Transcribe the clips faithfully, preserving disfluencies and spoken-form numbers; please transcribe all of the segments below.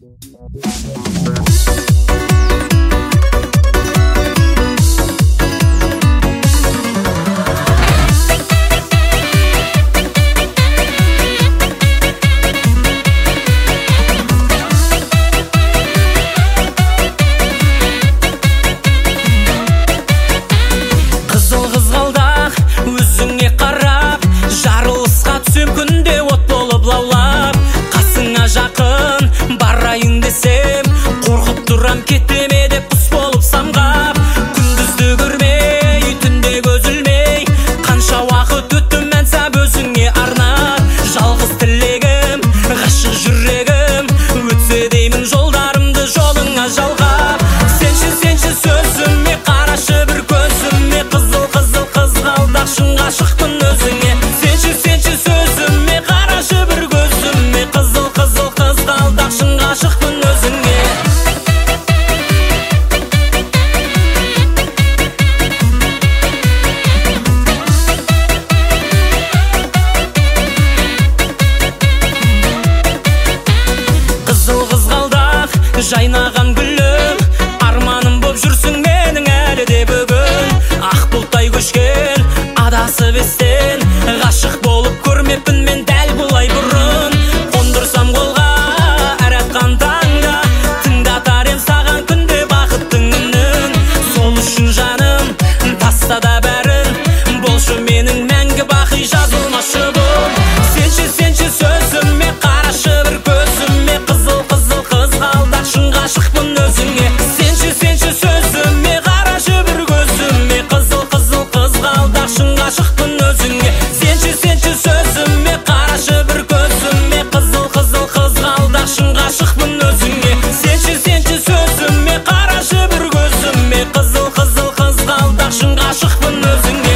Жақын барайын десем қорқып тұрам кетеме деп құс болып самғап, күндізді көрмей түнде көз ілмей қанша уақыт өтті мәнсап өзіңе арнап. Жалғыз тілегім ғашық жүрегім өтсе деймін жолдарымды жолыңа жалғап. Сенші сенші сөзіме қарашы бір көзіме, қызыл қызыл қызғалдақ шын ғашықпын өзіңе. Сенші сенші сөзіме қарашы бір көзіме, қызыл қызыл қызғалдақ шын ғашықпын өзіңе. Қызыл қызғалдақ жайнаған гүлім, арманым боп жүрсің менің әлі де бүгін. Ақ бұлттай көшкен адасып естен, ғашық болып көрмеппін мен дәл бұлай бұрын. Қондырсам қолға әр атқан таңда, тыңдатар ем саған күнде бақыттың үнін. Сол үшін жаным таста да бәрін, болшы менің мәңгі бақи жазылмашы бұл. Сенші сенші сөзіме қарашы бір көзіме, қызыл қызыл қызғалдақ шын ғашықпын өзіңе. Сенші сенші сөзіме қарашы бір көзіме, қызыл қызыл қызғалдақ шын ғашықпын өзіңе. Сенші сенші сөзіме қарашы бір көзіме, қызыл қызыл қызғалдақ шын ғашықпын өзіңе. Сенші сенші сөзіме қарашы бір көзіме, қызыл қызыл қызғалдақ шын ғашықпын өзіңе.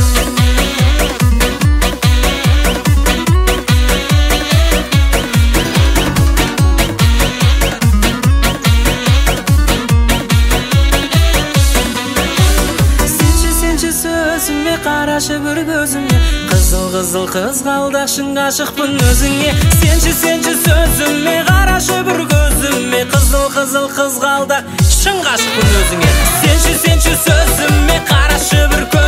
Сөзіме қарашы бір көзіме, қызыл қызыл қызғалдақ шын ғашықпын өзіңе. Сенші сенші сөзіме қарашы бір көзіме, қызыл қызыл қызғалдақ шын ғашықпын өзіңе. Сенші сенші сөзіме қарашы бір көзіме.